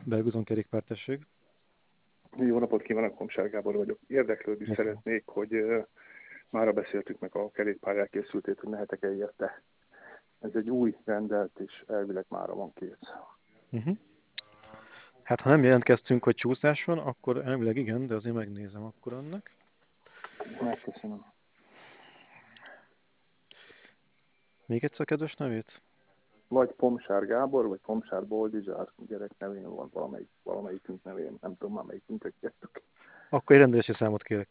Belgúzon kerékpártesség. Jó napot kívánok, Komsár Gábor vagyok. Érdeklődni szeretnék, hogy mára beszéltük meg a kerékpár elkészültét, hogy mehetek-e érte. Ez egy új rendelt, és elvileg mára van kész. Hát ha nem jelentkeztünk, hogy csúszás van, akkor elvileg igen, de azért megnézem akkor annak. Megköszönöm. Még egyszer kedves nevét? Vagy Komsár Gábor, vagy Komsár Boldizsár gyerek nevén van valamelyikünk nevén. Nem tudom már melyikünket kértük. Akkor egy rendelési számot kérek.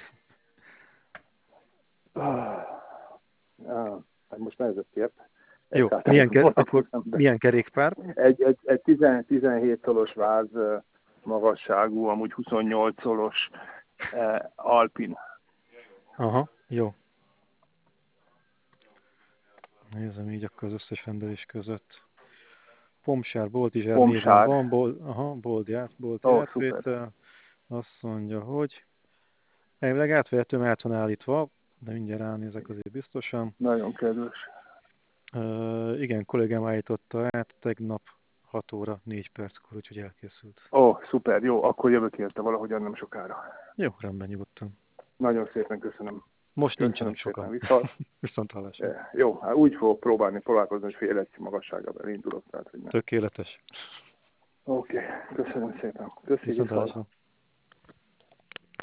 Hát most nehezebb kért. Jó, milyen kerékpár? Egy 17 szolos váz magasságú, amúgy 28 szolos Alpin. Aha, jó. Nézem így akkor az összes rendelés között. Pomsár, Boldizsár néven van, Bolt átvétel. Azt mondja, hogy elvileg átvehetőm át van állítva, de mindjárt ránézek azért biztosan. Nagyon kedves. Igen, kollégám állította át tegnap 6 óra 4 perckor, úgyhogy elkészült. Szuper, jó, akkor jövök érte valahogyan nem sokára. Jó, rendben, nyugodtan. Nagyon szépen köszönöm. Most nincsenek sokan. Viszont hallásra. Jó, hát úgy fogok próbálkozni, hogy fél egy magasságában indulok. Tehát, hogy tökéletes. Oké, köszönöm szépen. Köszönöm. Viszont hallásra.